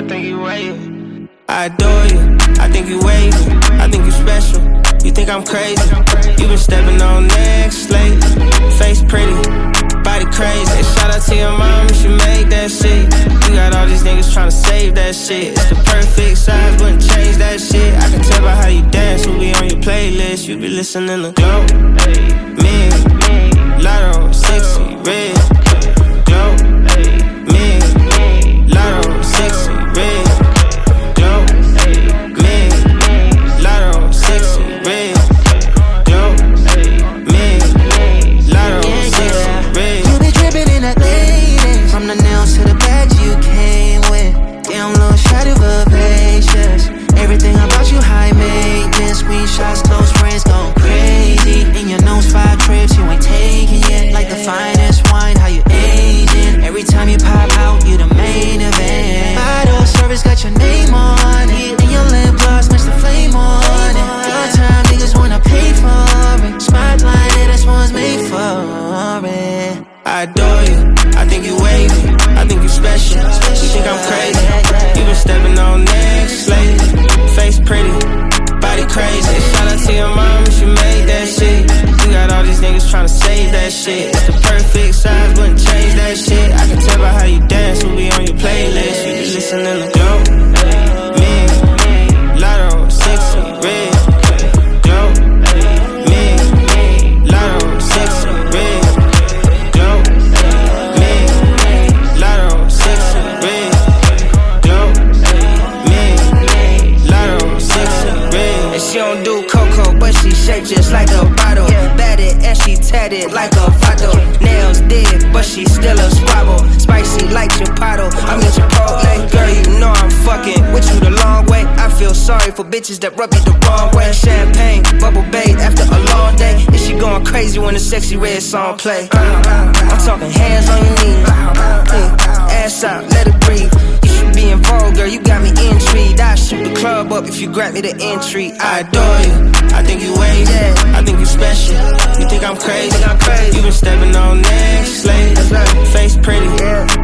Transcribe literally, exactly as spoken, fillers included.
think you wavy. I adore you, I think you wavy. I think you special, you think I'm crazy. You been stepping on next late. Face pretty, body crazy. Shout out to your mom, she made that shit. You got all these niggas tryna save that shit. It's the perfect size, wouldn't change that shit. I can tell by how you dance, we'll be on your playlist. You be listening to Glow, me, Lotto, sexy, red, Glow, me, Lotto, sexy, red, Glow, me, Lotto, sexy, red, Glow, me, Lotto, sexy, red. You be dripping in that lady, from the nails to the badge you came with. Damn, little shawty vivacious. Everything about you high maintenance. Screenshots, close friends go crazy. In your nose, five trips you ain't taking yet. Like the finest wine, how you aging. Every time you pop out, you the main event. Bottle service got your name on it, and your lip gloss match the flame on it. One time niggas wanna pay for it. Spotlight, yeah, this one's made for it. I adore you, I think you wavy. I think you special, you think I'm crazy. You been stepping on next late. Face pretty, body crazy. Shout out to your mom, she made that shit. You got all these niggas tryna save that shit. It's the perfect size, wouldn't change that shit. I can tell by how you dance, we'll be on your playlist. You be listening to Glow, me, Lotto, sexy, red, Glow, me, Lotto, sexy, red, Glow, me, Lotto, sexy, red, Glow, me, Lotto, sexy, red. And she don't do cocoa, but she shaped just like a bottle. Batted and she tatted like a vato. Nails dead, but she still a squabble. Spicy like Chipotle, I'm in Chipotle. Girl, you know I'm fucking with you the long way. I feel sorry for bitches that rub you the wrong way. Champagne, bubble bath after a long day. And she going crazy when the sexy red song play. I'm talking hands on your knees, ass out, let it breathe. You should be involved, girl, you got me intrigued. I shoot the club up if you grant me the entry. I adore you, I think you wavy. I think you special, you think I'm crazy. You been stepping on next late. Face pretty,